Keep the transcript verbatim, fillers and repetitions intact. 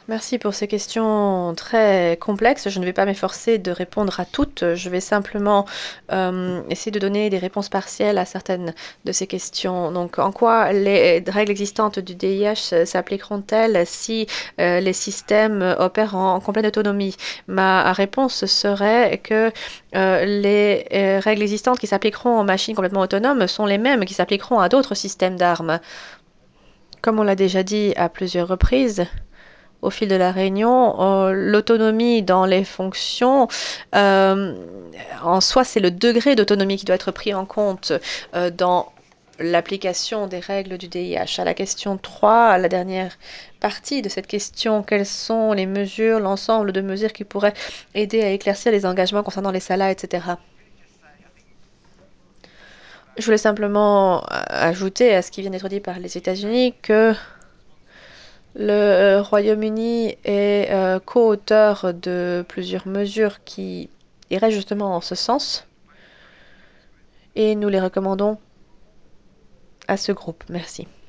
Merci pour ces questions très complexes. Je ne vais pas m'efforcer de répondre à toutes. Je vais simplement euh, essayer de donner des réponses partielles à certaines de ces questions. Donc, en quoi les règles existantes du D I H s'appliqueront-elles si euh, les systèmes opèrent en, en complète autonomie? Ma réponse serait que euh, les euh, règles existantes qui s'appliqueront aux machines complètement autonomes sont les mêmes qui s'appliqueront à d'autres systèmes d'armes. Comme on l'a déjà dit à plusieurs reprises, au fil de la réunion, euh, l'autonomie dans les fonctions, euh, en soi, c'est le degré d'autonomie qui doit être pris en compte euh, dans l'application des règles du D I H. À la question trois, la dernière partie de cette question, quelles sont les mesures, l'ensemble de mesures qui pourraient aider à éclaircir les engagements concernant les salas, et cetera. Je voulais simplement euh, ajouter à ce qui vient d'être dit par les États-Unis que le euh, Royaume-Uni est euh, co-auteur de plusieurs mesures qui iraient justement en ce sens et nous les recommandons à ce groupe. Merci.